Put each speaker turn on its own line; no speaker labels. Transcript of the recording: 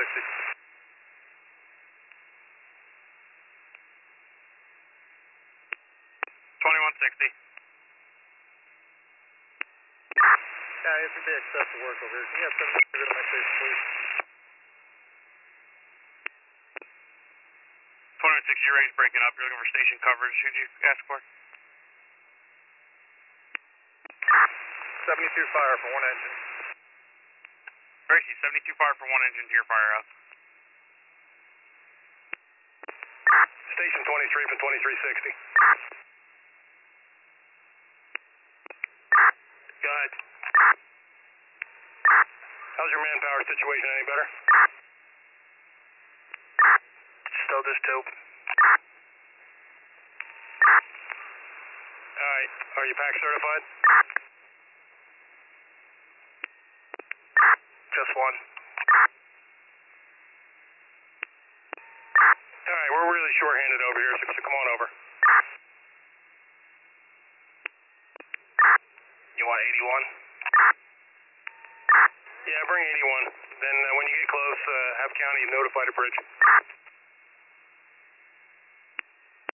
2160.
Yeah, it's going to be excessive work over here. Can you have 7 to my station, please?
2160, your range breaking up. You're looking for station coverage. Who'd you ask for?
72 fire for one engine.
Gracie, 72 fire for one engine to your firehouse.
Station 23 for 2360. Go ahead. How's your manpower situation? Any better? Still just 2. Alright, are you PAC certified? Just 1. Alright, we're really short-handed over here, so come on over. You want 81? Yeah, bring 81. Then when you get close, have county notify the bridge.